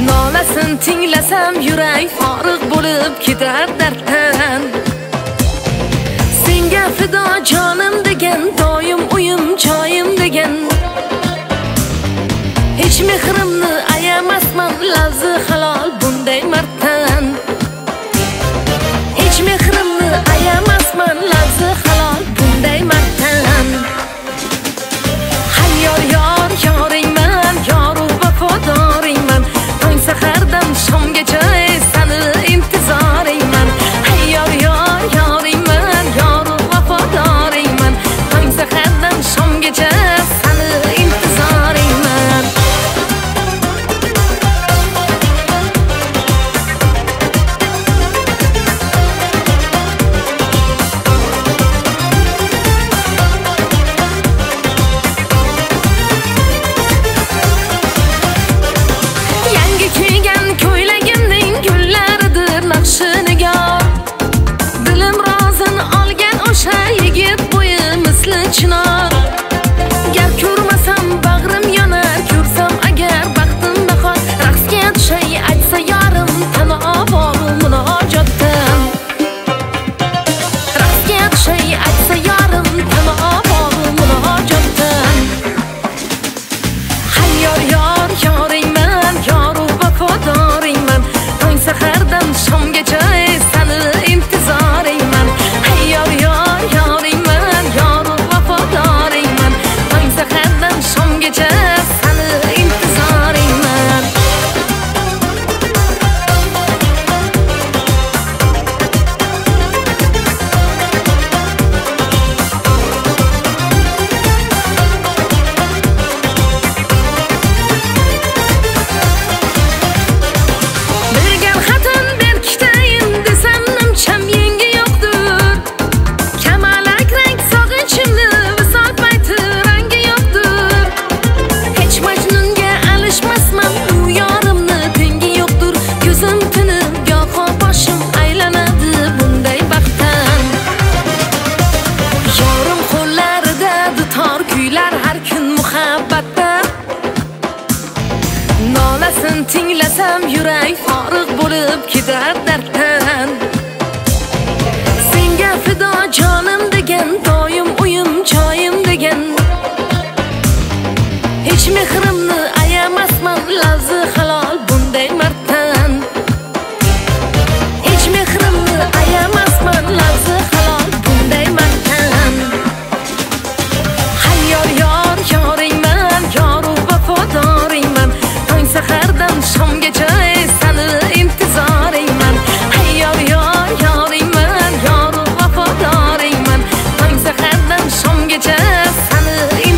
Nolasin tinglasam yurak forig' bo'lib ketar darddan. Senga fido jonim degan, doim uyim joyim degan. Hech mehrimni ayamasman, lafzi halol bunday marddan. Hech mehrimni ayamasman, lafzi halol bunday marddan. Hayyor yor yoringman, yoru vafodoringman. Tong sahardan shomgacha seni intizoringman. Hayyor yor yoringman, yoru vafodoringman. Tong sahardan shomgacha seni intizoringman. Dilim rozin olgan o'sha yigit bo'yi misli chinor. Gar ko'rmasam bag'rim yonar, ko'rsam agar baxtim bahor. Raqsga tushay aytsa yorim tanovoru munojotdan. Raqsga tushay aytsa yorim tanovoru munojotdan. Hayyor yor yoringman, yoru vafodoringman. Tong sahardan shomgacha seni intizoringman. Hayyor yor yoringman, yoru vafodoringman. Tong sahardan shomgacha seni intizoringman. Bergan xatin berkitayin desam nimcham yengi yo'qdir. Kamalak rang sog'inchimni visol payti rangi yo'qdir. Hech majnunga alishmasman, u yorimni tengi yo'qdir. Ko'zim tinib goho boshim aylanadi bunday baxtdan. Yorim qo'llarida dutor kuylar har kun muhabbatda. Nolasin tinglasam yurak forig' bo'lib ketar darddan. Senga fido jonim degan, doim uyim joyim degan. Hech mehrimni ayamasman, lafzi halol bunday marddan. Hech mehrimni ayamasman, lafzi halol bunday marddan. Hayyor yor yoringman, yoru vafodoringman. Tong sahardan shomgacha seni intizoringman. Hayyor yor yoringman, yoru vafodoringman. Tong sahardan shomgacha seni